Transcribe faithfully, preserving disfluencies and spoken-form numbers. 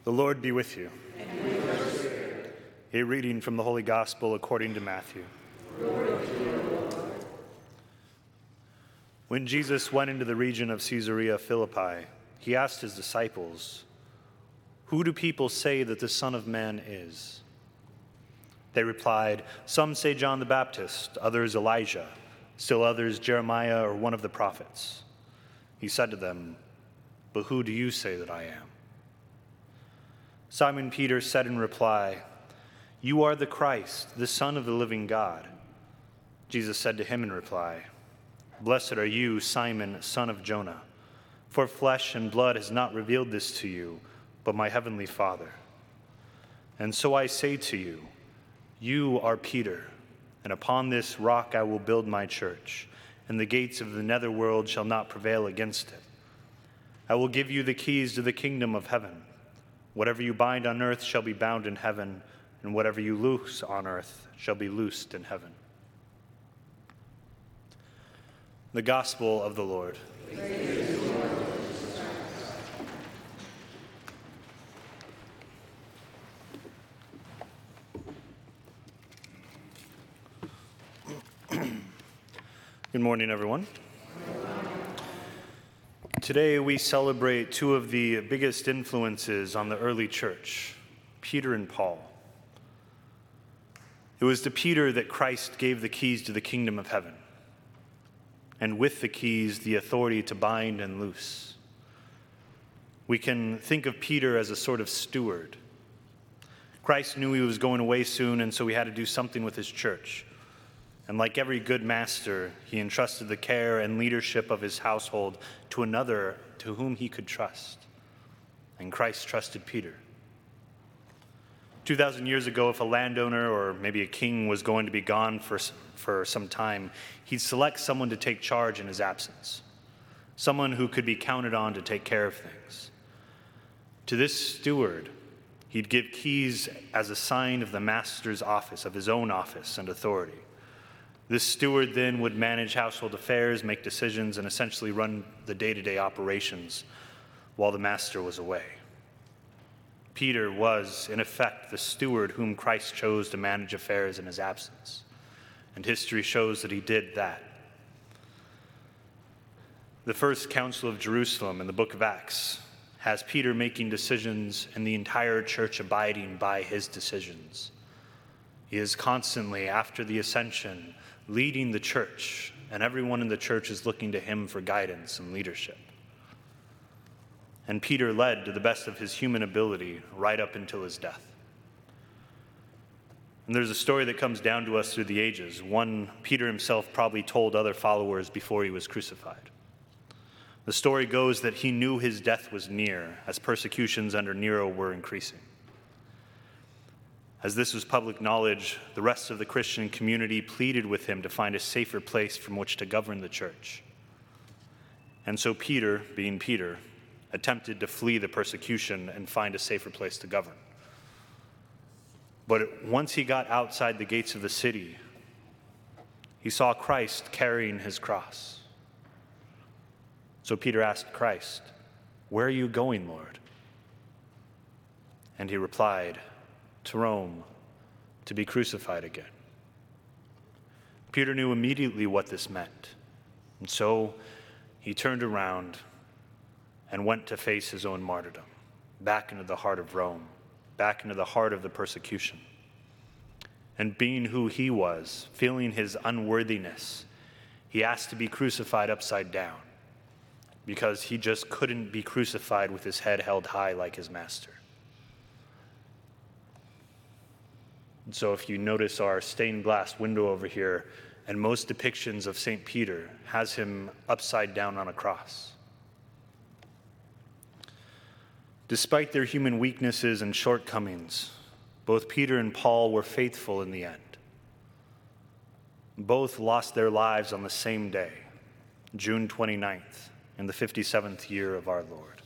The Lord be with you. And with your spirit. A reading from the Holy Gospel according to Matthew. Glory to you, Lord. When Jesus went into the region of Caesarea Philippi, he asked his disciples, "Who do people say that the Son of Man is?" They replied, "Some say John the Baptist, others Elijah, still others Jeremiah or one of the prophets." He said to them, "But who do you say that I am?" Simon Peter said in reply, "You are the Christ, the Son of the living God." Jesus said to him in reply, "Blessed are you, Simon, son of Jonah, for flesh and blood has not revealed this to you, but my heavenly Father. And so I say to you, you are Peter, and upon this rock I will build my church, and the gates of the netherworld shall not prevail against it. I will give you the keys to the kingdom of heaven. Whatever you bind on earth shall be bound in heaven, and whatever you loose on earth shall be loosed in heaven." The Gospel of the Lord. Praise you, Lord. Good morning, everyone. Today we celebrate two of the biggest influences on the early church, Peter and Paul. It was to Peter that Christ gave the keys to the kingdom of heaven, and with the keys, the authority to bind and loose. We can think of Peter as a sort of steward. Christ knew he was going away soon, and so he had to do something with his church. And like every good master, he entrusted the care and leadership of his household to another to whom he could trust. And Christ trusted Peter. two thousand years ago, if a landowner or maybe a king was going to be gone for, for some time, he'd select someone to take charge in his absence, someone who could be counted on to take care of things. To this steward, he'd give keys as a sign of the master's office, of his own office and authority. This steward then would manage household affairs, make decisions, and essentially run the day-to-day operations while the master was away. Peter was, in effect, the steward whom Christ chose to manage affairs in his absence. And history shows that he did that. The first Council of Jerusalem in the book of Acts has Peter making decisions and the entire church abiding by his decisions. He is constantly, after the ascension, leading the church, and everyone in the church is looking to him for guidance and leadership. And Peter led to the best of his human ability right up until his death. And there's a story that comes down to us through the ages, one Peter himself probably told other followers before he was crucified. The story goes that he knew his death was near as persecutions under Nero were increasing. As this was public knowledge, the rest of the Christian community pleaded with him to find a safer place from which to govern the church. And so Peter, being Peter, attempted to flee the persecution and find a safer place to govern. But once he got outside the gates of the city, he saw Christ carrying his cross. So Peter asked Christ, "Where are you going, Lord?" And he replied, "To Rome, to be crucified again." Peter knew immediately what this meant, and so he turned around and went to face his own martyrdom, back into the heart of Rome, back into the heart of the persecution. And being who he was, feeling his unworthiness, he asked to be crucified upside down, because he just couldn't be crucified with his head held high like his master. So if you notice our stained glass window over here, and most depictions of Saint Peter has him upside down on a cross. Despite their human weaknesses and shortcomings, both Peter and Paul were faithful in the end. Both lost their lives on the same day, June twenty-ninth, in the fifty-seventh year of our Lord.